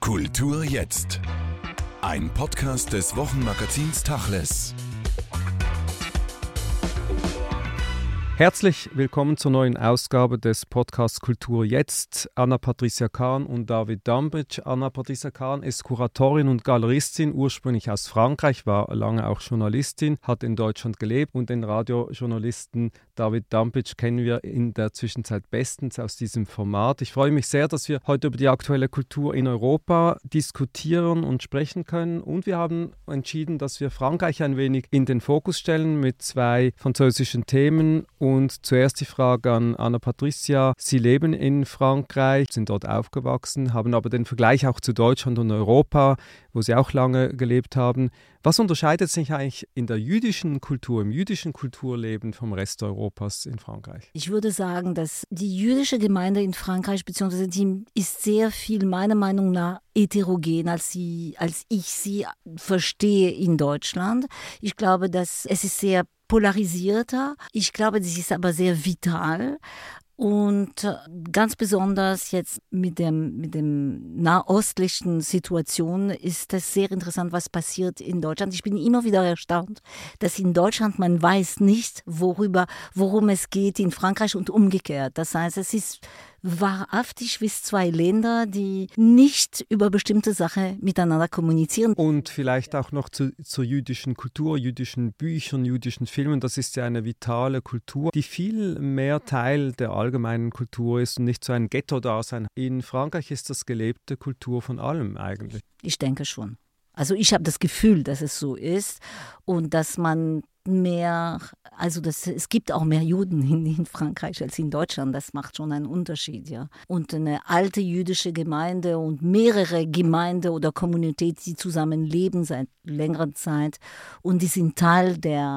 Kultur jetzt. Ein Podcast des Wochenmagazins Tacheles. Herzlich willkommen zur neuen Ausgabe des Podcasts Kultur jetzt. Anna-Patricia Kahn und David Dambic. Anna-Patricia Kahn ist Kuratorin und Galeristin, ursprünglich aus Frankreich, war lange auch Journalistin, hat in Deutschland gelebt und den Radiojournalisten David Dambic kennen wir in der Zwischenzeit bestens aus diesem Format. Ich freue mich sehr, dass wir heute über die aktuelle Kultur in Europa diskutieren und sprechen können. Und wir haben entschieden, dass wir Frankreich ein wenig in den Fokus stellen mit zwei französischen Themen. Und zuerst die Frage an Anna-Patricia. Sie leben in Frankreich, sind dort aufgewachsen, haben aber den Vergleich auch zu Deutschland und Europa, wo Sie auch lange gelebt haben. Was unterscheidet sich eigentlich in der jüdischen Kultur, im jüdischen Kulturleben vom Rest Europas in Frankreich? Ich würde sagen, dass die jüdische Gemeinde in Frankreich, beziehungsweise die ist sehr viel meiner Meinung nach heterogen, als ich sie verstehe in Deutschland. Ich glaube, dass es ist sehr polarisierter. Ich glaube, das ist aber sehr vital. Und ganz besonders jetzt mit dem nahostlichen Situation ist es sehr interessant, was passiert in Deutschland. Ich bin immer wieder erstaunt, dass in Deutschland man weiß nicht, worum es geht in Frankreich und umgekehrt. Das heißt, es ist wahrhaftig wie zwei Länder, die nicht über bestimmte Sachen miteinander kommunizieren. Und vielleicht auch noch zur jüdischen Kultur, jüdischen Büchern, jüdischen Filmen. Das ist ja eine vitale Kultur, die viel mehr Teil der allgemeinen Kultur ist und nicht so ein Ghetto-Dasein. In Frankreich ist das gelebte Kultur von allem eigentlich. Ich denke schon. Also ich habe das Gefühl, dass es so ist und dass man es gibt auch mehr Juden in Frankreich als in Deutschland. Das macht schon einen Unterschied, ja. Und eine alte jüdische Gemeinde und mehrere Gemeinden oder Communities, die zusammen leben seit längerer Zeit und die sind Teil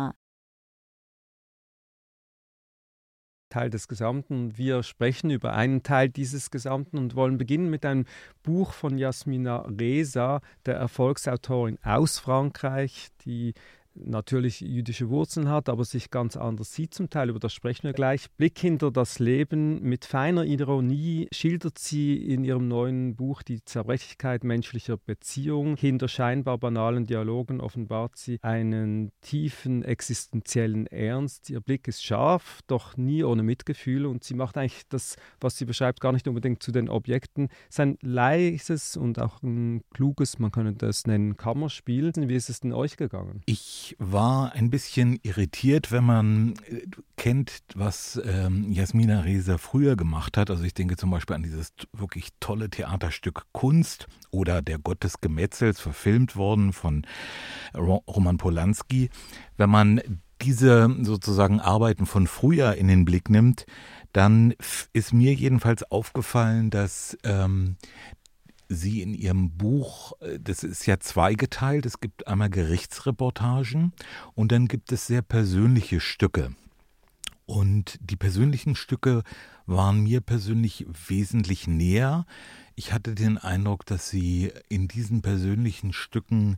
des Gesamten. Wir sprechen über einen Teil dieses Gesamten und wollen beginnen mit einem Buch von Yasmina Reza, der Erfolgsautorin aus Frankreich, die natürlich jüdische Wurzeln hat, aber sich ganz anders sieht zum Teil, über das sprechen wir gleich. Blick hinter das Leben. Mit feiner Ironie schildert sie in ihrem neuen Buch die Zerbrechlichkeit menschlicher Beziehungen. Hinter scheinbar banalen Dialogen offenbart sie einen tiefen existenziellen Ernst. Ihr Blick ist scharf, doch nie ohne Mitgefühl und sie macht eigentlich das, was sie beschreibt, gar nicht unbedingt zu den Objekten. Es ist ein leises und auch ein kluges, man könnte das nennen, Kammerspiel. Wie ist es denn euch gegangen? Ich war ein bisschen irritiert, wenn man kennt, was Yasmina Reza früher gemacht hat. Also ich denke zum Beispiel an dieses wirklich tolle Theaterstück Kunst oder Der Gott des Gemetzels, verfilmt worden von Roman Polanski. Wenn man diese sozusagen Arbeiten von früher in den Blick nimmt, dann ist mir jedenfalls aufgefallen, dass sie in ihrem Buch, das ist ja zweigeteilt, es gibt einmal Gerichtsreportagen und dann gibt es sehr persönliche Stücke. Und die persönlichen Stücke waren mir persönlich wesentlich näher. Ich hatte den Eindruck, dass sie in diesen persönlichen Stücken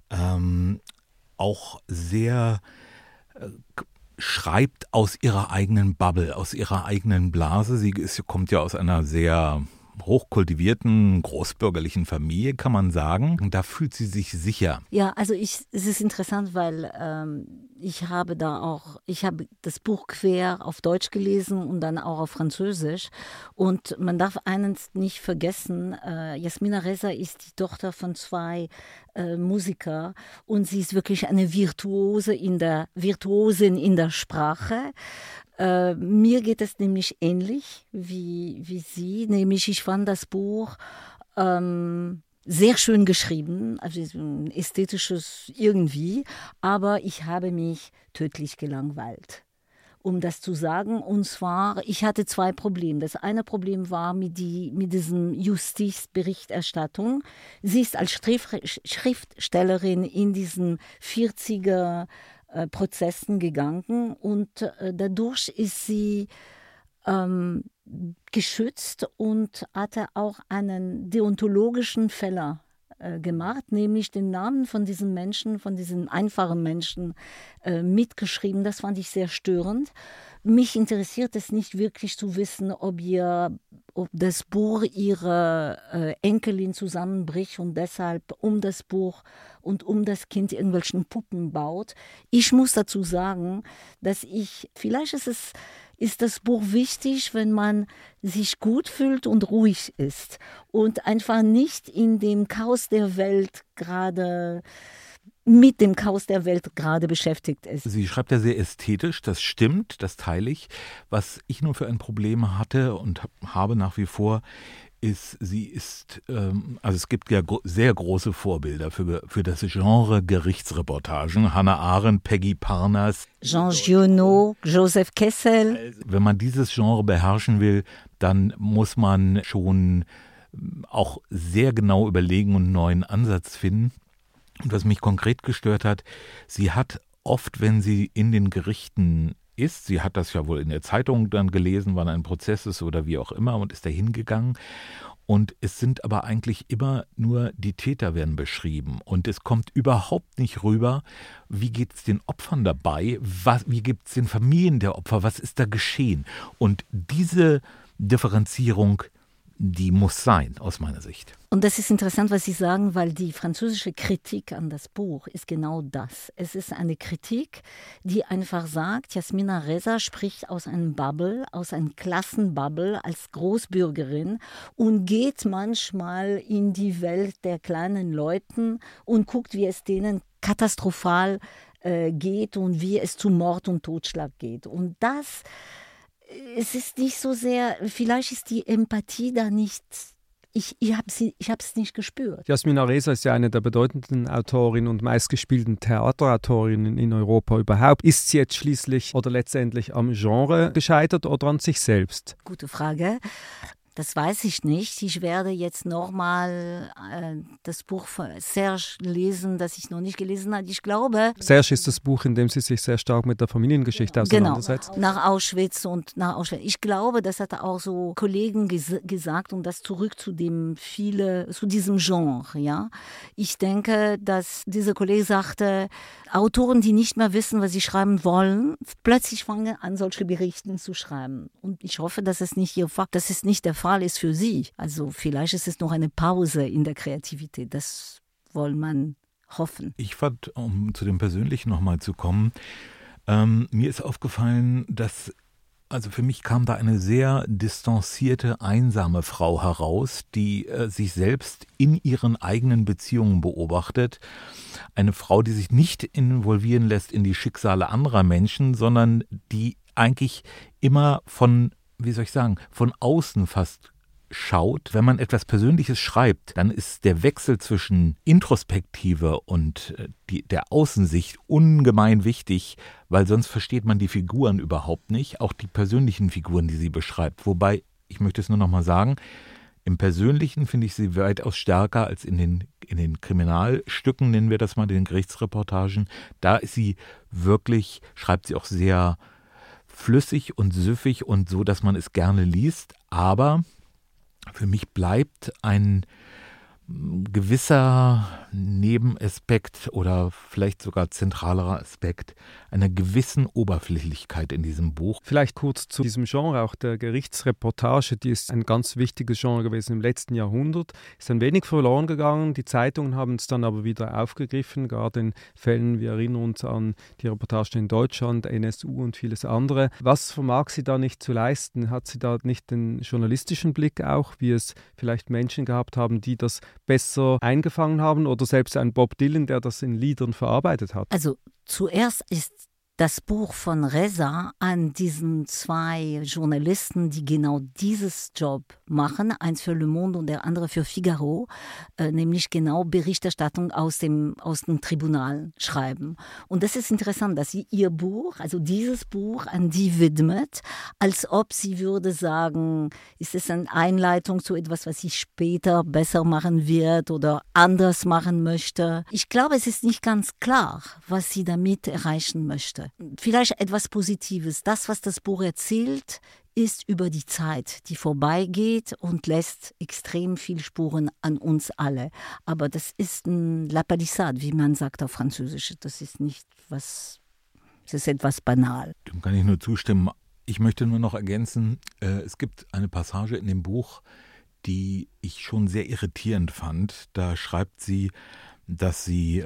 auch sehr schreibt aus ihrer eigenen Bubble, aus ihrer eigenen Blase. Sie kommt ja aus einer sehr hochkultivierten, großbürgerlichen Familie, kann man sagen. Und da fühlt sie sich sicher. Ja, also es ist interessant, weil ich habe das Buch quer auf Deutsch gelesen und dann auch auf Französisch. Und man darf eines nicht vergessen, Yasmina Reza ist die Tochter von zwei Musiker und sie ist wirklich eine Virtuosin in der Sprache. Mir geht es nämlich ähnlich wie Sie, nämlich ich fand das Buch sehr schön geschrieben, also ein ästhetisches irgendwie, aber ich habe mich tödlich gelangweilt, um das zu sagen. Und zwar, ich hatte zwei Probleme. Das eine Problem war mit diesem Justizberichterstattung. Sie ist als Schriftstellerin in diesen 40er Prozessen gegangen und dadurch ist sie geschützt und hatte auch einen deontologischen Fehler gemacht, nämlich den Namen von diesen Menschen, von diesen einfachen Menschen mitgeschrieben. Das fand ich sehr störend. Mich interessiert es nicht wirklich zu wissen, ob das Buch ihre Enkelin zusammenbricht und deshalb um das Buch und um das Kind irgendwelchen Puppen baut. Ich muss dazu sagen, dass vielleicht ist das Buch wichtig, wenn man sich gut fühlt und ruhig ist und einfach nicht mit dem Chaos der Welt gerade beschäftigt ist. Sie schreibt ja sehr ästhetisch, das stimmt, das teile ich. Was ich nur für ein Problem hatte und habe nach wie vor, ist, also es gibt ja sehr große Vorbilder für das Genre Gerichtsreportagen. Hannah Arendt, Peggy Parnas, Jean Giono, Joseph Kessel. Wenn man dieses Genre beherrschen will, dann muss man schon auch sehr genau überlegen und einen neuen Ansatz finden. Und was mich konkret gestört hat, sie hat oft, wenn sie in den Gerichten ist, sie hat das ja wohl in der Zeitung dann gelesen, wann ein Prozess ist oder wie auch immer und ist da hingegangen. Und es sind aber eigentlich immer nur die Täter werden beschrieben. Und es kommt überhaupt nicht rüber, wie geht es den Opfern dabei, wie geht es den Familien der Opfer, was ist da geschehen. Und diese Differenzierung, die muss sein, aus meiner Sicht. Und das ist interessant, was Sie sagen, weil die französische Kritik an das Buch ist genau das. Es ist eine Kritik, die einfach sagt, Yasmina Reza spricht aus einem Bubble, aus einem Klassenbubble als Großbürgerin und geht manchmal in die Welt der kleinen Leuten und guckt, wie es denen katastrophal geht und wie es zu Mord und Totschlag geht. Und es ist nicht so sehr, vielleicht ist die Empathie da nicht, ich habe es nicht gespürt. Yasmina Reza ist ja eine der bedeutenden Autorinnen und meistgespielten Theaterautorinnen in Europa überhaupt. Ist sie jetzt schließlich oder letztendlich am Genre gescheitert oder an sich selbst? Gute Frage. Das weiß ich nicht. Ich werde jetzt nochmal das Buch von Serge lesen, das ich noch nicht gelesen habe. Ich glaube... Serge ist das Buch, in dem sie sich sehr stark mit der Familiengeschichte auseinandersetzt. Genau, nach Auschwitz. Ich glaube, das hat auch so Kollegen gesagt, und das zurück zu diesem Genre. Ja? Ich denke, dass dieser Kollege sagte, Autoren, die nicht mehr wissen, was sie schreiben wollen, plötzlich fangen an, solche Berichte zu schreiben. Und ich hoffe, dass es nicht der Fall ist für sie. Also vielleicht ist es noch eine Pause in der Kreativität. Das will man hoffen. Ich fand, um zu dem Persönlichen nochmal zu kommen, mir ist aufgefallen, dass, also für mich kam da eine sehr distanzierte, einsame Frau heraus, die sich selbst in ihren eigenen Beziehungen beobachtet. Eine Frau, die sich nicht involvieren lässt in die Schicksale anderer Menschen, sondern die eigentlich immer von außen fast schaut. Wenn man etwas Persönliches schreibt, dann ist der Wechsel zwischen Introspektive und der Außensicht ungemein wichtig, weil sonst versteht man die Figuren überhaupt nicht, auch die persönlichen Figuren, die sie beschreibt. Wobei, ich möchte es nur noch mal sagen, im Persönlichen finde ich sie weitaus stärker als in den Kriminalstücken, nennen wir das mal, den Gerichtsreportagen. Da ist sie wirklich, schreibt sie auch sehr flüssig und süffig und so, dass man es gerne liest. Aber für mich bleibt ein gewisser Nebenaspekt oder vielleicht sogar zentralerer Aspekt einer gewissen Oberflächlichkeit in diesem Buch. Vielleicht kurz zu diesem Genre, auch der Gerichtsreportage, die ist ein ganz wichtiges Genre gewesen im letzten Jahrhundert, ist ein wenig verloren gegangen. Die Zeitungen haben es dann aber wieder aufgegriffen, gerade in Fällen, wir erinnern uns an die Reportagen in Deutschland, NSU und vieles andere. Was vermag sie da nicht zu leisten? Hat sie da nicht den journalistischen Blick auch, wie es vielleicht Menschen gehabt haben, die das besser eingefangen haben oder selbst ein Bob Dylan, der das in Liedern verarbeitet hat? Also zuerst ist das Buch von Reza an diesen zwei Journalisten, die genau dieses Job machen, eins für Le Monde und der andere für Figaro, nämlich genau Berichterstattung aus dem Tribunal schreiben. Und das ist interessant, dass sie ihr Buch, also dieses Buch, an die widmet, als ob sie würde sagen, ist es eine Einleitung zu etwas, was sie später besser machen wird oder anders machen möchte. Ich glaube, es ist nicht ganz klar, was sie damit erreichen möchte. Vielleicht etwas Positives. Das, was das Buch erzählt, ist über die Zeit, die vorbeigeht und lässt extrem viel Spuren an uns alle. Aber das ist ein La Palissade, wie man sagt auf Französisch. Das ist nicht was, das ist etwas banal. Dem kann ich nur zustimmen. Ich möchte nur noch ergänzen, es gibt eine Passage in dem Buch, die ich schon sehr irritierend fand. Da schreibt sie, dass sie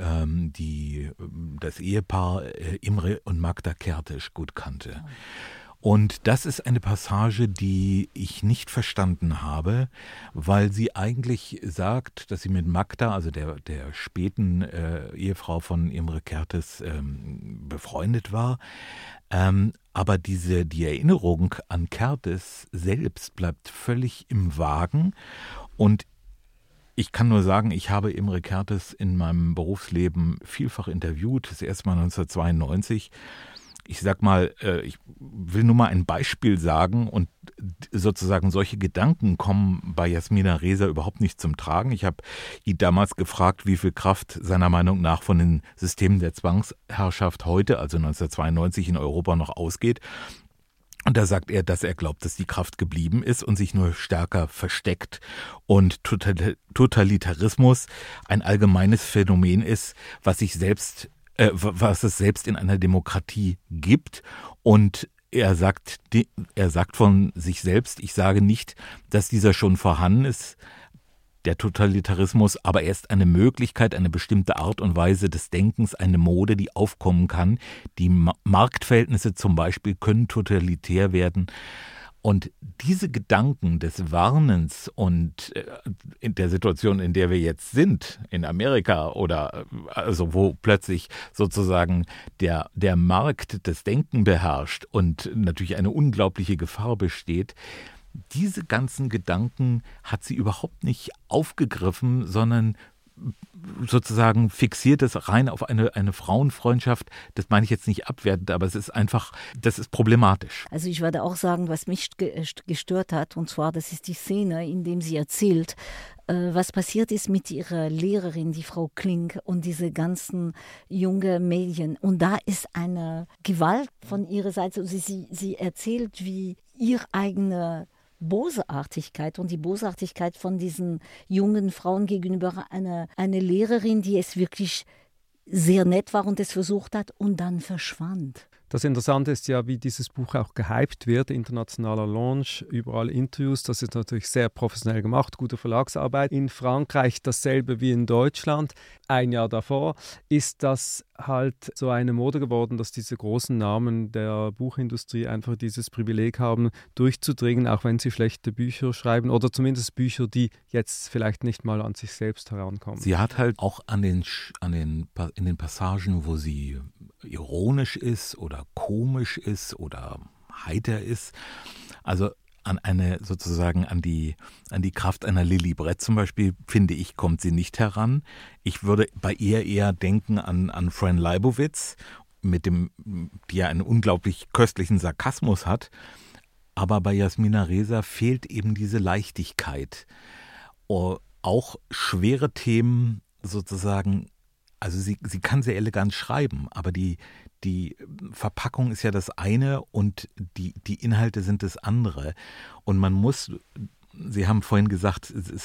das Ehepaar Imre und Magda Kertész gut kannte. Und das ist eine Passage, die ich nicht verstanden habe, weil sie eigentlich sagt, dass sie mit Magda, also der späten Ehefrau von Imre Kertész, befreundet war. Aber die Erinnerung an Kertész selbst bleibt völlig im Wagen. Und ich kann nur sagen, ich habe Imre Kertész in meinem Berufsleben vielfach interviewt, das erste Mal 1992. Ich sag mal, ich will nur mal ein Beispiel sagen und sozusagen solche Gedanken kommen bei Yasmina Reza überhaupt nicht zum Tragen. Ich habe ihn damals gefragt, wie viel Kraft seiner Meinung nach von den Systemen der Zwangsherrschaft heute, also 1992 in Europa noch ausgeht. Und da sagt er, dass er glaubt, dass die Kraft geblieben ist und sich nur stärker versteckt und Totalitarismus ein allgemeines Phänomen ist, was es selbst in einer Demokratie gibt. Und er sagt von sich selbst, ich sage nicht, dass dieser schon vorhanden ist, der Totalitarismus, aber er ist eine Möglichkeit, eine bestimmte Art und Weise des Denkens, eine Mode, die aufkommen kann. Die Marktverhältnisse zum Beispiel können totalitär werden. Und diese Gedanken des Warnens und in der Situation, in der wir jetzt sind, in Amerika oder also wo plötzlich sozusagen der Markt das Denken beherrscht und natürlich eine unglaubliche Gefahr besteht, diese ganzen Gedanken hat sie überhaupt nicht aufgegriffen, sondern sozusagen fixiert es rein auf eine Frauenfreundschaft. Das meine ich jetzt nicht abwertend, aber es ist einfach, das ist problematisch. Also ich würde auch sagen, was mich gestört hat, und zwar, das ist die Szene, in der sie erzählt, was passiert ist mit ihrer Lehrerin, die Frau Klink, und diese ganzen jungen Mädchen. Und da ist eine Gewalt von ihrer Seite. Sie erzählt, wie ihre eigene Bösartigkeit und die Bösartigkeit von diesen jungen Frauen gegenüber eine Lehrerin, die es wirklich sehr nett war und es versucht hat und dann verschwand. Das Interessante ist ja, wie dieses Buch auch gehypt wird, internationaler Launch, überall Interviews, das ist natürlich sehr professionell gemacht, gute Verlagsarbeit. In Frankreich dasselbe wie in Deutschland. Ein Jahr davor ist das halt so eine Mode geworden, dass diese großen Namen der Buchindustrie einfach dieses Privileg haben, durchzudringen, auch wenn sie schlechte Bücher schreiben oder zumindest Bücher, die jetzt vielleicht nicht mal an sich selbst herankommen. Sie hat halt auch in den Passagen, wo sie ironisch ist oder komisch ist oder heiter ist, also an die Kraft einer Lili Brett zum Beispiel, finde ich, kommt sie nicht heran. Ich würde bei ihr eher denken an Fran Lebowitz, die ja einen unglaublich köstlichen Sarkasmus hat. Aber bei Yasmina Reza fehlt eben diese Leichtigkeit. Auch schwere Themen sozusagen, also sie kann sehr elegant schreiben, aber die Verpackung ist ja das eine und die Inhalte sind das andere. Und man muss, Sie haben vorhin gesagt, es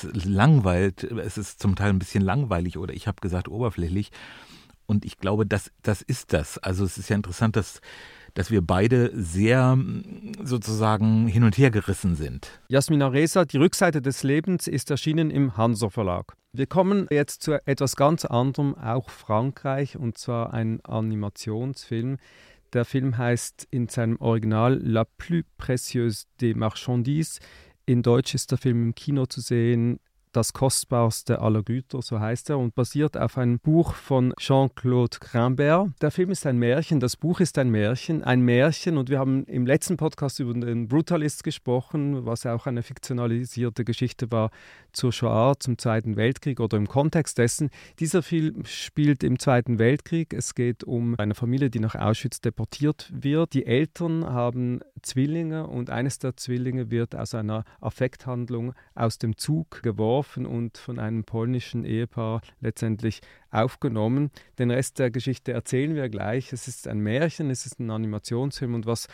ist zum Teil ein bisschen langweilig oder ich habe gesagt oberflächlich. Und ich glaube, das ist das. Also es ist ja interessant, dass wir beide sehr sozusagen hin und her gerissen sind. Yasmina Reza, Die Rückseite des Lebens ist erschienen im Hansa Verlag. Wir kommen jetzt zu etwas ganz anderem, auch Frankreich, und zwar ein Animationsfilm. Der Film heißt in seinem Original La plus précieuse des marchandises. In Deutsch ist der Film im Kino zu sehen, Das kostbarste aller Güter, so heißt er, und basiert auf einem Buch von Jean-Claude Grimbert. Der Film ist ein Märchen, das Buch ist ein Märchen, und wir haben im letzten Podcast über den Brutalist gesprochen, was auch eine fiktionalisierte Geschichte war zur Shoah, zum Zweiten Weltkrieg oder im Kontext dessen. Dieser Film spielt im Zweiten Weltkrieg. Es geht um eine Familie, die nach Auschwitz deportiert wird. Die Eltern haben Zwillinge und eines der Zwillinge wird aus einer Affekthandlung aus dem Zug geworfen und von einem polnischen Ehepaar letztendlich aufgenommen. Den Rest der Geschichte erzählen wir gleich. Es ist ein Märchen, es ist ein Animationsfilm und was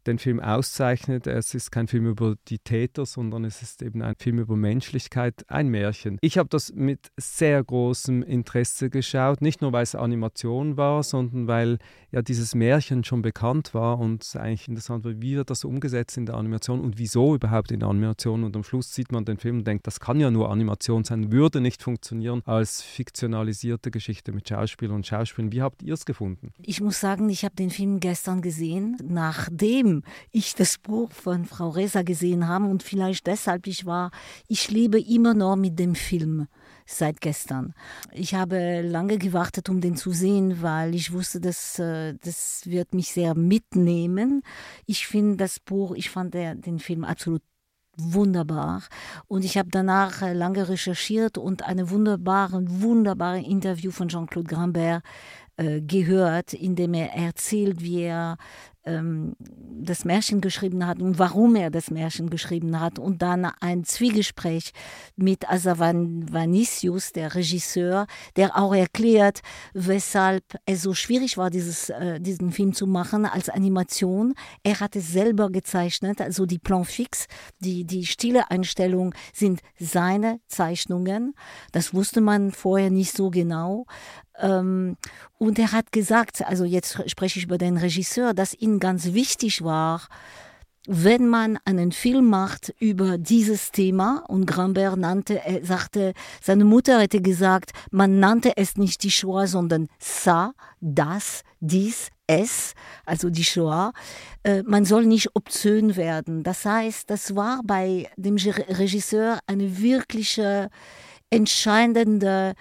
den Film auszeichnet. Es ist kein Film über die Täter, sondern es ist eben ein Film über Menschlichkeit, ein Märchen. Ich habe das mit sehr großem Interesse geschaut, nicht nur weil es Animation war, sondern weil ja dieses Märchen schon bekannt war und es eigentlich interessant war, wie wird das umgesetzt in der Animation und wieso überhaupt in der Animation. Und am Schluss sieht man den Film und denkt, das kann ja nur Animation sein, würde nicht funktionieren als fiktionalisierte Geschichte mit Schauspielern und Schauspielern. Wie habt ihr es gefunden? Ich muss sagen, ich habe den Film gestern gesehen, nachdem ich das Buch von Frau Reza gesehen habe und vielleicht deshalb ich lebe immer noch mit dem Film seit gestern. Ich habe lange gewartet, um den zu sehen, weil ich wusste, das wird mich sehr mitnehmen. Ich fand den Film absolut wunderbar und ich habe danach lange recherchiert und eine wunderbare Interview von Jean-Claude Grimbert gehört, in dem er erzählt, wie er das Märchen geschrieben hat und warum er das Märchen geschrieben hat und dann ein Zwiegespräch mit Hazanavicius, der Regisseur, der auch erklärt, weshalb es so schwierig war, diesen Film zu machen als Animation. Er hat es selber gezeichnet, also die Plan fixe, die stille Einstellung sind seine Zeichnungen. Das wusste man vorher nicht so genau. Und er hat gesagt, also jetzt spreche ich über den Regisseur, dass ihm ganz wichtig war, wenn man einen Film macht über dieses Thema, und Grimbert sagte, seine Mutter hätte gesagt, man nannte es nicht die Shoah, sondern ça, das, dies, es, also die Shoah. Man soll nicht obszön werden. Das heißt, das war bei dem Regisseur eine wirkliche entscheidende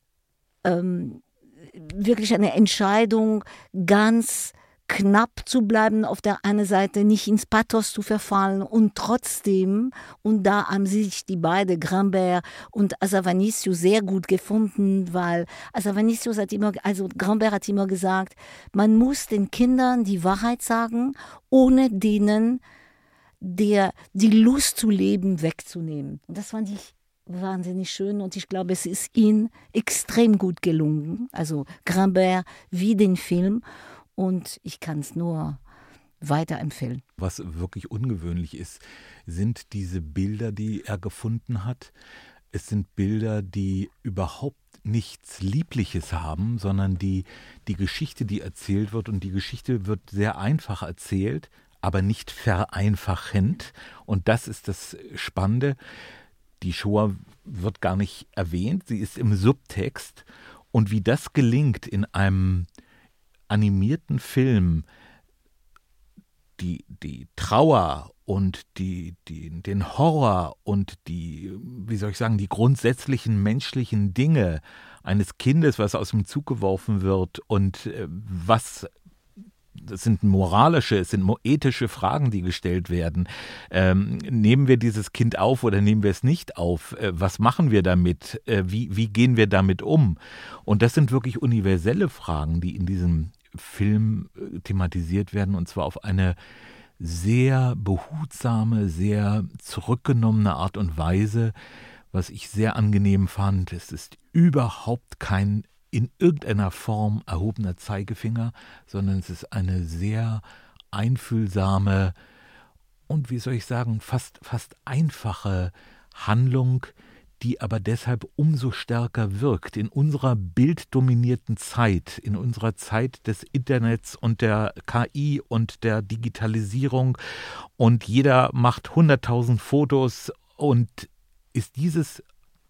wirklich eine Entscheidung, ganz knapp zu bleiben, auf der einen Seite nicht ins Pathos zu verfallen und trotzdem, und da haben sich die beiden, Grimbert und Hazanavicius, sehr gut gefunden, weil Grimbert hat immer gesagt, man muss den Kindern die Wahrheit sagen, ohne denen die Lust zu leben wegzunehmen. Und das fand ich wahnsinnig schön und ich glaube, es ist ihm extrem gut gelungen, also Grimbert wie den Film, und ich kann es nur weiterempfehlen. Was wirklich ungewöhnlich ist, sind diese Bilder, die er gefunden hat. Es sind Bilder, die überhaupt nichts Liebliches haben, sondern die Geschichte, die erzählt wird, und die Geschichte wird sehr einfach erzählt, aber nicht vereinfachend, und das ist das Spannende. Die Shoah wird gar nicht erwähnt, sie ist im Subtext. Und wie das gelingt, in einem animierten Film die Trauer und den Horror und die grundsätzlichen menschlichen Dinge eines Kindes, was aus dem Zug geworfen wird und das sind moralische, es sind ethische Fragen, die gestellt werden. Nehmen wir dieses Kind auf oder nehmen wir es nicht auf? Was machen wir damit? Wie gehen wir damit um? Und das sind wirklich universelle Fragen, die in diesem Film thematisiert werden, und zwar auf eine sehr behutsame, sehr zurückgenommene Art und Weise, was ich sehr angenehm fand. Es ist überhaupt kein in irgendeiner Form erhobener Zeigefinger, sondern es ist eine sehr einfühlsame und, fast einfache Handlung, die aber deshalb umso stärker wirkt. In unserer bilddominierten Zeit, in unserer Zeit des Internets und der KI und der Digitalisierung, und jeder macht 100.000 Fotos, und ist dieses,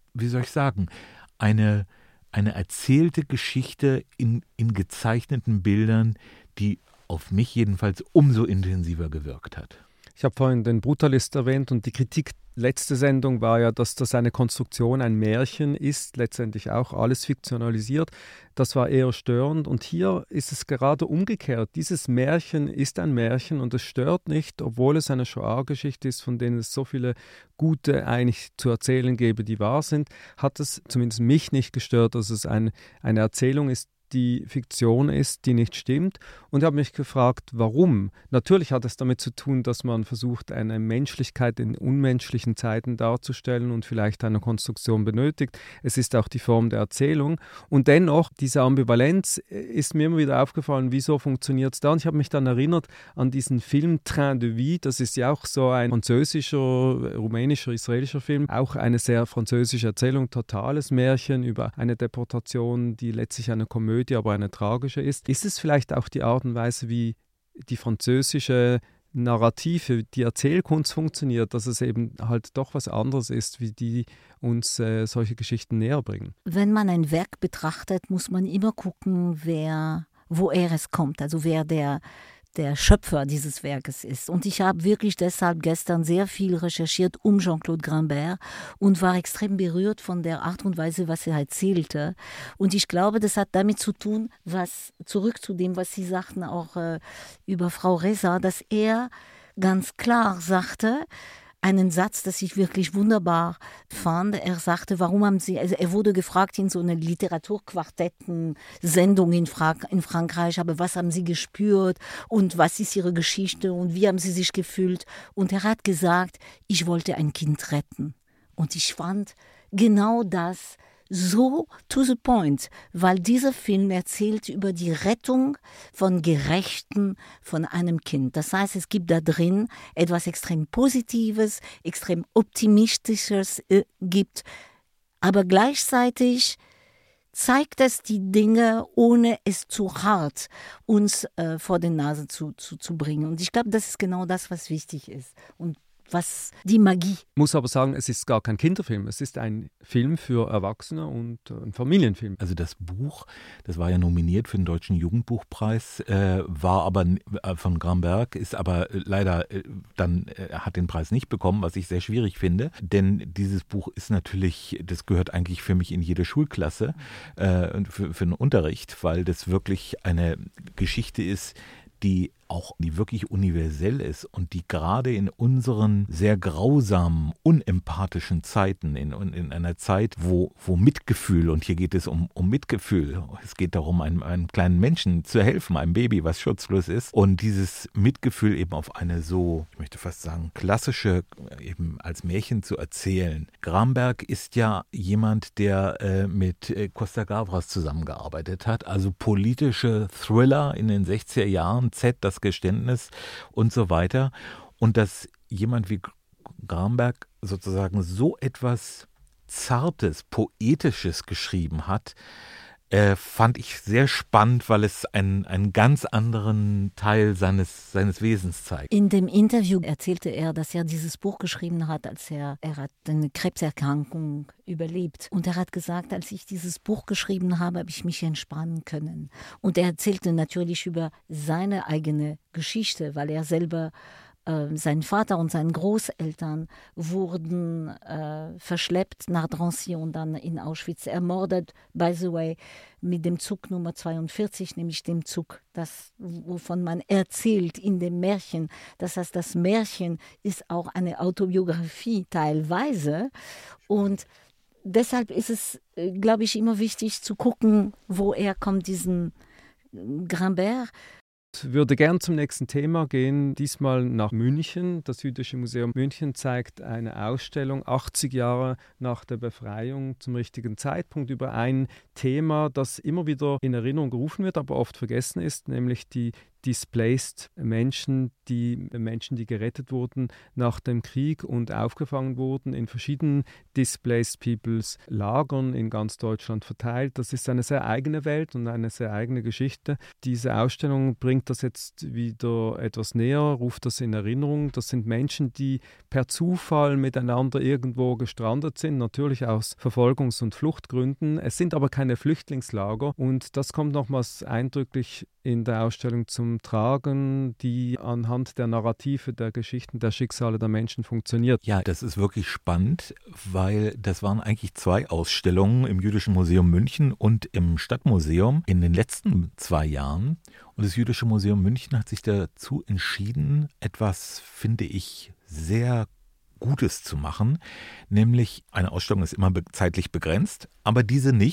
eine erzählte Geschichte in gezeichneten Bildern, die auf mich jedenfalls umso intensiver gewirkt hat. Ich habe vorhin den Brutalist erwähnt, und die Kritik letzte Sendung war ja, dass das eine Konstruktion, ein Märchen ist, letztendlich auch alles fiktionalisiert. Das war eher störend, und hier ist es gerade umgekehrt. Dieses Märchen ist ein Märchen und es stört nicht, obwohl es eine Shoah-Geschichte ist, von denen es so viele gute eigentlich zu erzählen gäbe, die wahr sind, hat es zumindest mich nicht gestört, dass es eine Erzählung ist, die Fiktion ist, die nicht stimmt. Und ich habe mich gefragt, warum? Natürlich hat es damit zu tun, dass man versucht, eine Menschlichkeit in unmenschlichen Zeiten darzustellen und vielleicht eine Konstruktion benötigt. Es ist auch die Form der Erzählung. Und dennoch, diese Ambivalenz ist mir immer wieder aufgefallen, wieso funktioniert es da? Und ich habe mich dann erinnert an diesen Film Train de Vie. Das ist ja auch so ein französischer, rumänischer, israelischer Film. Auch eine sehr französische Erzählung, totales Märchen über eine Deportation, die letztlich eine Komödie, aber eine tragische ist. Ist es vielleicht auch die Art und Weise, wie die französische Narrative, die Erzählkunst funktioniert, dass es eben halt doch was anderes ist, wie die uns solche Geschichten näher bringen? Wenn man ein Werk betrachtet, muss man immer gucken, woher es kommt, also wer der Schöpfer dieses Werkes ist. Und ich habe wirklich deshalb gestern sehr viel recherchiert um Jean-Claude Grimbert und war extrem berührt von der Art und Weise, was er erzählte. Und ich glaube, das hat damit zu tun, zurück zu dem, was Sie sagten, auch über Frau Reza, dass er ganz klar sagte, einen Satz, das ich wirklich wunderbar fand. Er sagte, also er wurde gefragt in so einer Literaturquartetten-Sendung in Frankreich, aber was haben Sie gespürt und was ist Ihre Geschichte und wie haben Sie sich gefühlt? Und er hat gesagt, ich wollte ein Kind retten. Und ich fand genau das so to the point, weil dieser Film erzählt über die Rettung von Gerechten von einem Kind. Das heißt, es gibt da drin etwas extrem Positives, extrem Optimistisches gibt, aber gleichzeitig zeigt es die Dinge, ohne es zu hart uns vor die Nase zu bringen. Und ich glaube, das ist genau das, was wichtig ist. Und was die Magie. Ich muss aber sagen, es ist gar kein Kinderfilm. Es ist ein Film für Erwachsene und ein Familienfilm. Also das Buch, das war ja nominiert für den Deutschen Jugendbuchpreis, war aber von Grimbert, ist aber leider hat den Preis nicht bekommen, was ich sehr schwierig finde. Denn dieses Buch ist natürlich, das gehört eigentlich für mich in jede Schulklasse für den Unterricht, weil das wirklich eine Geschichte ist, die wirklich universell ist und die gerade in unseren sehr grausamen, unempathischen Zeiten, in einer Zeit, wo Mitgefühl, und hier geht es um Mitgefühl, es geht darum, einem kleinen Menschen zu helfen, einem Baby, was schutzlos ist, und dieses Mitgefühl eben auf eine so, ich möchte fast sagen, klassische, eben als Märchen zu erzählen. Grimbert ist ja jemand, der mit Costa Gavras zusammengearbeitet hat, also politische Thriller in den 60er Jahren, das Geständnis und so weiter. Und dass jemand wie Grimbert sozusagen so etwas Zartes, Poetisches geschrieben hat, fand ich sehr spannend, weil es einen ganz anderen Teil seines Wesens zeigt. In dem Interview erzählte er, dass er dieses Buch geschrieben hat, als er hat eine Krebserkrankung überlebt. Und er hat gesagt, als ich dieses Buch geschrieben habe ich mich entspannen können. Und er erzählte natürlich über seine eigene Geschichte, weil er selber sein Vater und seine Großeltern wurden verschleppt nach Drancy und dann in Auschwitz ermordet, by the way, mit dem Zug Nummer 42, nämlich dem Zug, wovon man erzählt in dem Märchen. Das heißt, das Märchen ist auch eine Autobiografie teilweise. Und deshalb ist es, glaube ich, immer wichtig zu gucken, woher kommt diesen Grimbert. Ich würde gern zum nächsten Thema gehen, diesmal nach München. Das Jüdische Museum München zeigt eine Ausstellung 80 Jahre nach der Befreiung zum richtigen Zeitpunkt über ein Thema, das immer wieder in Erinnerung gerufen wird, aber oft vergessen ist, nämlich die Displaced Menschen, die gerettet wurden nach dem Krieg und aufgefangen wurden in verschiedenen Displaced Peoples Lagern in ganz Deutschland verteilt. Das ist eine sehr eigene Welt und eine sehr eigene Geschichte. Diese Ausstellung bringt das jetzt wieder etwas näher, ruft das in Erinnerung. Das sind Menschen, die per Zufall miteinander irgendwo gestrandet sind, natürlich aus Verfolgungs- und Fluchtgründen. Es sind aber keine Flüchtlingslager und das kommt nochmals eindrücklich in der Ausstellung zum Tragen, die anhand der Narrative, der Geschichten, der Schicksale der Menschen funktioniert. Ja, das ist wirklich spannend, weil das waren eigentlich 2 Ausstellungen im Jüdischen Museum München und im Stadtmuseum in den letzten 2 Jahren. Und das Jüdische Museum München hat sich dazu entschieden, etwas, finde ich, sehr Gutes zu machen, nämlich eine Ausstellung ist immer zeitlich begrenzt, aber diese nicht,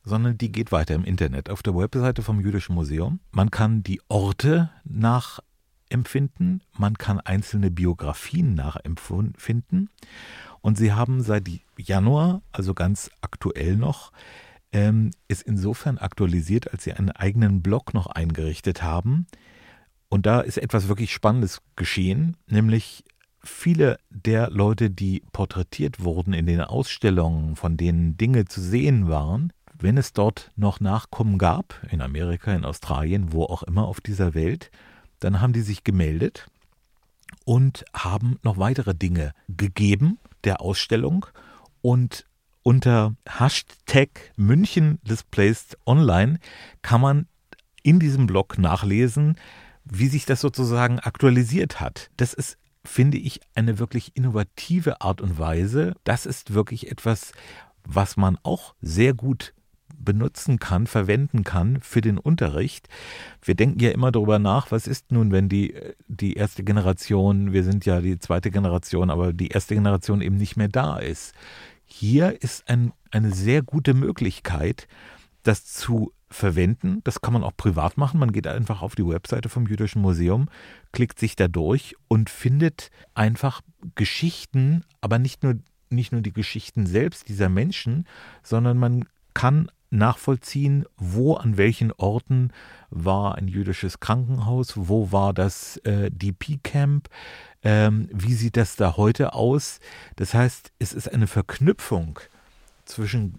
sondern die geht weiter im Internet. Auf der Webseite vom Jüdischen Museum. Man kann die Orte nachempfinden, man kann einzelne Biografien nachempfinden. Und sie haben seit Januar, also ganz aktuell noch, ist insofern aktualisiert, als sie einen eigenen Blog noch eingerichtet haben. Und da ist etwas wirklich Spannendes geschehen, nämlich viele der Leute, die porträtiert wurden in den Ausstellungen, von denen Dinge zu sehen waren, wenn es dort noch Nachkommen gab, in Amerika, in Australien, wo auch immer auf dieser Welt, dann haben die sich gemeldet und haben noch weitere Dinge gegeben der Ausstellung. Und unter Hashtag München Displaced Online kann man in diesem Blog nachlesen, wie sich das sozusagen aktualisiert hat. Das ist, finde ich, eine wirklich innovative Art und Weise. Das ist wirklich etwas, was man auch sehr gut benutzen kann, verwenden kann für den Unterricht. Wir denken ja immer darüber nach, was ist nun, wenn die erste Generation, wir sind ja die zweite Generation, aber die erste Generation eben nicht mehr da ist. Hier ist eine sehr gute Möglichkeit, das zu verwenden. Das kann man auch privat machen. Man geht einfach auf die Webseite vom Jüdischen Museum, klickt sich da durch und findet einfach Geschichten, aber nicht nur die Geschichten selbst dieser Menschen, sondern man kann nachvollziehen, wo an welchen Orten war ein jüdisches Krankenhaus, wo war das DP-Camp, wie sieht das da heute aus. Das heißt, es ist eine Verknüpfung zwischen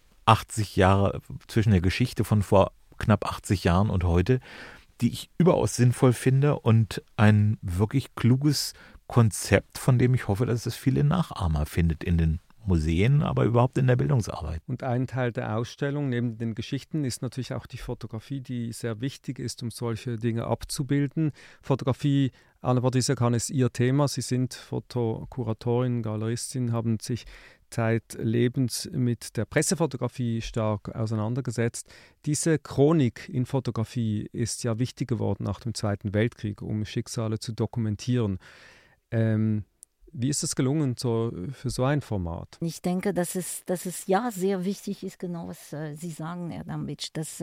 der Geschichte von vor knapp 80 Jahren und heute, die ich überaus sinnvoll finde und ein wirklich kluges Konzept, von dem ich hoffe, dass es viele Nachahmer findet in den Museen, aber überhaupt in der Bildungsarbeit. Und ein Teil der Ausstellung neben den Geschichten ist natürlich auch die Fotografie, die sehr wichtig ist, um solche Dinge abzubilden. Fotografie, Anna-Patricia Kahn, ist Ihr Thema. Sie sind Fotokuratorin, Galeristin, haben sich zeitlebens mit der Pressefotografie stark auseinandergesetzt. Diese Chronik in Fotografie ist ja wichtig geworden nach dem Zweiten Weltkrieg, um Schicksale zu dokumentieren. Wie ist es gelungen für so ein Format? Ich denke, dass es ja sehr wichtig ist, genau was Sie sagen, Herr Dambitsch, dass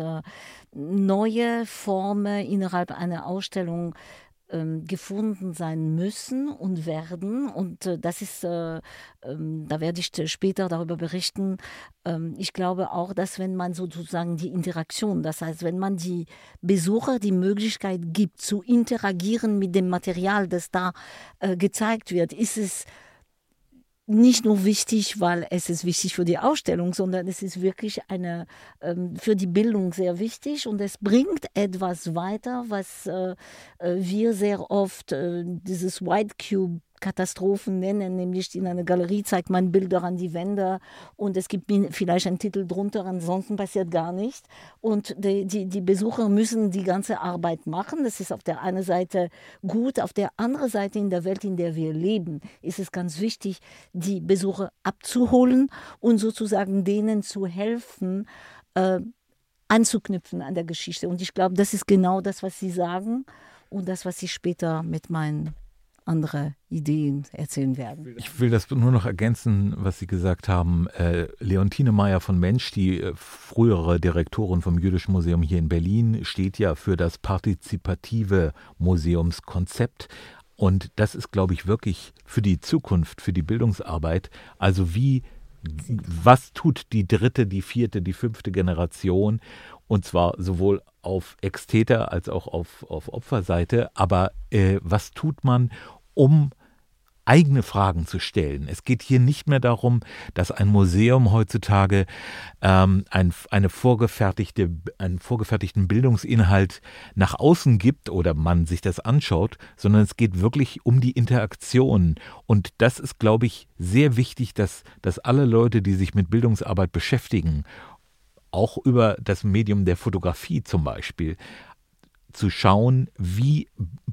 neue Formen innerhalb einer Ausstellung gefunden sein müssen und werden. Und das ist, da werde ich später darüber berichten. Ich glaube auch, dass wenn man sozusagen die Interaktion, das heißt, wenn man die Besucher die Möglichkeit gibt, zu interagieren mit dem Material, das da gezeigt wird, ist es nicht nur wichtig, weil es ist wichtig für die Ausstellung, sondern es ist wirklich für die Bildung sehr wichtig und es bringt etwas weiter, was wir sehr oft dieses White Cube Katastrophen nennen, nämlich in einer Galerie zeigt man Bilder an die Wände und es gibt vielleicht einen Titel drunter, ansonsten passiert gar nichts. Und die Besucher müssen die ganze Arbeit machen. Das ist auf der einen Seite gut, auf der anderen Seite in der Welt, in der wir leben, ist es ganz wichtig, die Besucher abzuholen und sozusagen denen zu helfen, anzuknüpfen an der Geschichte. Und ich glaube, das ist genau das, was Sie sagen und das, was ich später mit meinen andere Ideen erzählen werden. Ich will das nur noch ergänzen, was Sie gesagt haben. Leontine Meyer von Mensch, die frühere Direktorin vom Jüdischen Museum hier in Berlin, steht ja für das partizipative Museumskonzept. Und das ist, glaube ich, wirklich für die Zukunft, für die Bildungsarbeit, also was tut die dritte, die vierte, die fünfte Generation, und zwar sowohl auf Ex-Täter als auch auf Opferseite, aber was tut man, um eigene Fragen zu stellen? Es geht hier nicht mehr darum, dass ein Museum heutzutage einen vorgefertigten Bildungsinhalt nach außen gibt oder man sich das anschaut, sondern es geht wirklich um die Interaktion. Und das ist, glaube ich, sehr wichtig, dass alle Leute, die sich mit Bildungsarbeit beschäftigen, auch über das Medium der Fotografie zum Beispiel, zu schauen, wie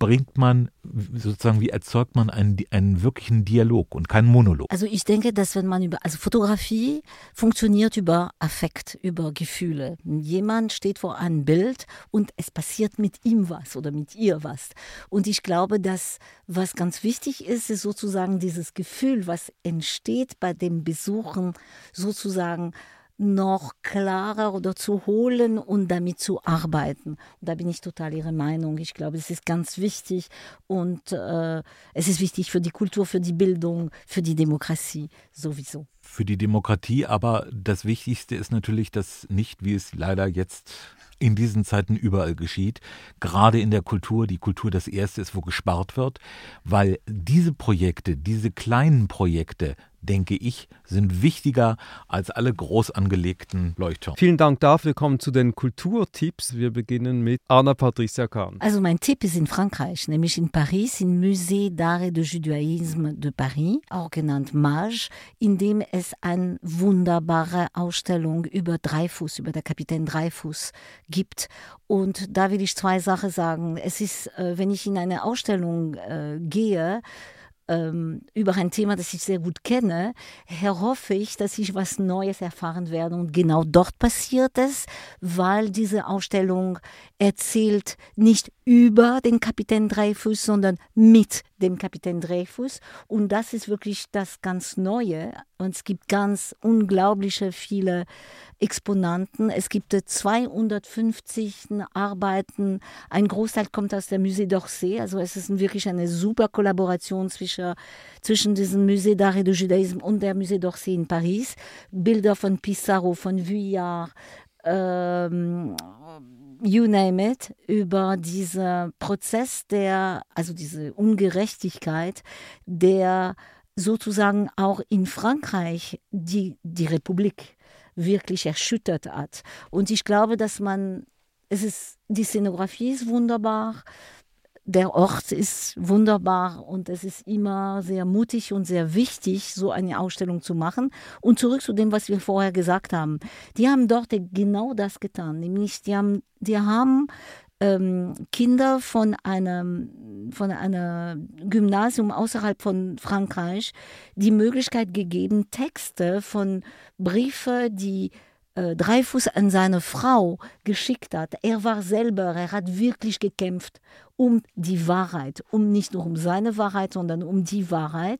erzeugt man einen wirklichen Dialog und keinen Monolog. Also ich denke, dass Fotografie funktioniert über Affekt, über Gefühle. Jemand steht vor einem Bild und es passiert mit ihm was oder mit ihr was. Und ich glaube, dass was ganz wichtig ist sozusagen dieses Gefühl, was entsteht bei dem Besuchen, sozusagen noch klarer oder zu holen und damit zu arbeiten. Und da bin ich total Ihrer Meinung. Ich glaube, es ist ganz wichtig und es ist wichtig für die Kultur, für die Bildung, für die Demokratie sowieso. Für die Demokratie, aber das Wichtigste ist natürlich, dass nicht, wie es leider jetzt in diesen Zeiten überall geschieht, gerade in der Kultur, die Kultur das Erste ist, wo gespart wird, weil diese Projekte, diese kleinen Projekte, denke ich, sind wichtiger als alle groß angelegten Leuchttürme. Vielen Dank dafür. Wir kommen zu den Kulturtipps. Wir beginnen mit Anna-Patricia Kahn. Also mein Tipp ist in Frankreich, nämlich in Paris, im Musée d'Art et de Judaïsme de Paris, auch genannt MAJ, in dem es eine wunderbare Ausstellung über Dreyfus, über der Kapitän Dreyfus gibt. Und da will ich zwei Sachen sagen. Es ist, wenn ich in eine Ausstellung gehe, über ein Thema, das ich sehr gut kenne, hoffe ich, dass ich was Neues erfahren werde. Und genau dort passiert es, weil diese Ausstellung erzählt nicht über den Kapitän Dreyfus, sondern mit dem Kapitän Dreyfus. Und das ist wirklich das ganz Neue. Und es gibt ganz unglaubliche viele Exponanten. Es gibt 250 Arbeiten. Ein Großteil kommt aus der Musée d'Orsay. Also es ist wirklich eine super Kollaboration zwischen diesem Musée d'Art et de Judaïsme und der Musée d'Orsay in Paris. Bilder von Pissarro, von Vuillard, you name it, über diesen Prozess also diese Ungerechtigkeit, der sozusagen auch in Frankreich die Republik wirklich erschüttert hat. Und ich glaube, die Szenografie ist wunderbar, der Ort ist wunderbar und es ist immer sehr mutig und sehr wichtig, so eine Ausstellung zu machen. Und zurück zu dem, was wir vorher gesagt haben. Die haben dort genau das getan, nämlich die haben Kinder von einer Gymnasium außerhalb von Frankreich die Möglichkeit gegeben, Texte von Briefe, die Dreyfus an seine Frau geschickt hat. Er hat wirklich gekämpft um die Wahrheit, nicht nur um seine Wahrheit, sondern um die Wahrheit.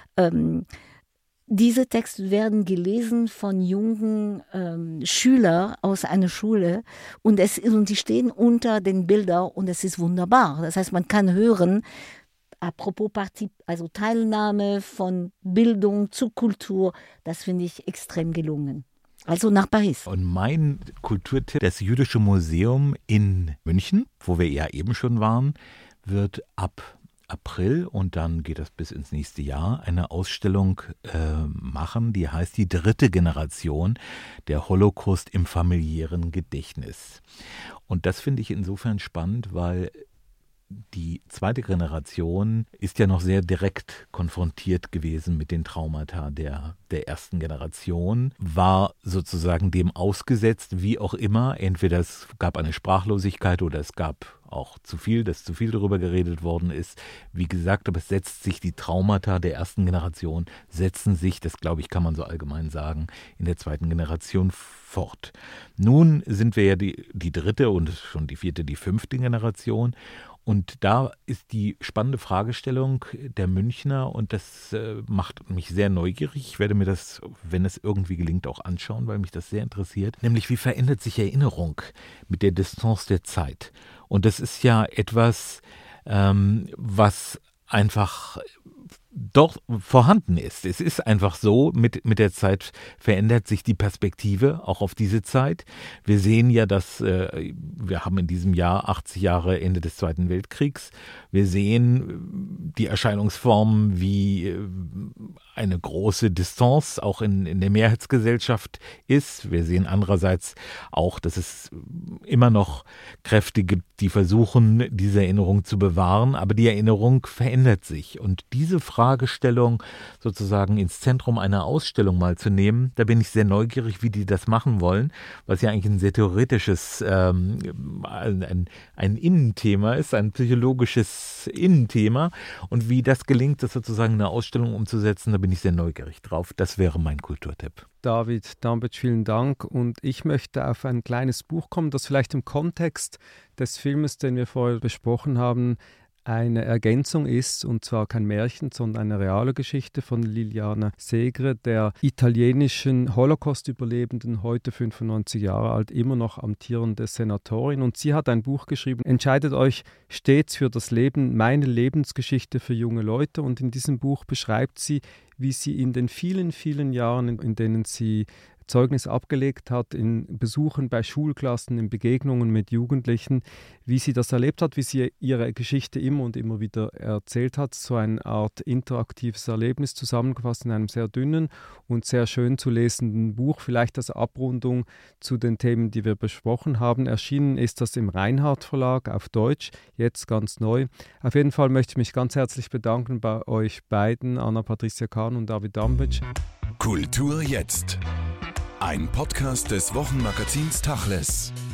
Diese Texte werden gelesen von jungen Schülern aus einer Schule und die stehen unter den Bildern und es ist wunderbar. Das heißt, man kann hören, apropos Teilnahme von Bildung zu Kultur, das finde ich extrem gelungen. Also nach Paris. Und mein Kulturtipp, das Jüdische Museum in München, wo wir ja eben schon waren, wird ab April und dann geht das bis ins nächste Jahr eine Ausstellung machen, die heißt die 3. Generation, der Holocaust im familiären Gedächtnis. Und das finde ich insofern spannend, weil die 2. Generation ist ja noch sehr direkt konfrontiert gewesen mit den Traumata der 1. Generation, war sozusagen dem ausgesetzt, wie auch immer. Entweder es gab eine Sprachlosigkeit oder es gab auch dass zu viel darüber geredet worden ist. Wie gesagt, aber es setzt sich die Traumata der 1. Generation, setzen sich, das glaube ich, kann man so allgemein sagen, in der 2. Generation fort. Nun sind wir ja die 3. und schon die 4., die 5. Generation. Und da ist die spannende Fragestellung der Münchner und das macht mich sehr neugierig. Ich werde mir das, wenn es irgendwie gelingt, auch anschauen, weil mich das sehr interessiert. Nämlich, wie verändert sich Erinnerung mit der Distanz der Zeit? Und das ist ja etwas, was einfach doch vorhanden ist. Es ist einfach so, mit der Zeit verändert sich die Perspektive auch auf diese Zeit. Wir sehen ja, dass wir haben in diesem Jahr 80 Jahre Ende des Zweiten Weltkriegs. Wir sehen die Erscheinungsformen wie eine große Distanz auch in der Mehrheitsgesellschaft ist. Wir sehen andererseits auch, dass es immer noch Kräfte gibt, die versuchen, diese Erinnerung zu bewahren, aber die Erinnerung verändert sich. Und diese Fragestellung sozusagen ins Zentrum einer Ausstellung mal zu nehmen, da bin ich sehr neugierig, wie die das machen wollen, was ja eigentlich ein sehr theoretisches, ein Innenthema ist, ein psychologisches Innenthema. Und wie das gelingt, das sozusagen in eine Ausstellung umzusetzen, da bin ich sehr neugierig drauf. Das wäre mein Kulturtipp. David Dambic, vielen Dank. Und ich möchte auf ein kleines Buch kommen, das vielleicht im Kontext des Filmes, den wir vorher besprochen haben, eine Ergänzung ist, und zwar kein Märchen, sondern eine reale Geschichte von Liliana Segre, der italienischen Holocaust-Überlebenden, heute 95 Jahre alt, immer noch amtierende Senatorin. Und sie hat ein Buch geschrieben, Entscheidet euch stets für das Leben, meine Lebensgeschichte für junge Leute. Und in diesem Buch beschreibt sie, wie sie in den vielen, vielen Jahren, in denen sie Zeugnis abgelegt hat, in Besuchen bei Schulklassen, in Begegnungen mit Jugendlichen, wie sie das erlebt hat, wie sie ihre Geschichte immer und immer wieder erzählt hat. So eine Art interaktives Erlebnis, zusammengefasst in einem sehr dünnen und sehr schön zu lesenden Buch, vielleicht als Abrundung zu den Themen, die wir besprochen haben. Erschienen ist das im Reinhardt Verlag auf Deutsch, jetzt ganz neu. Auf jeden Fall möchte ich mich ganz herzlich bedanken bei euch beiden, Anna-Patricia Kahn und David Dambic. Kultur jetzt. Ein Podcast des Wochenmagazins Tachles.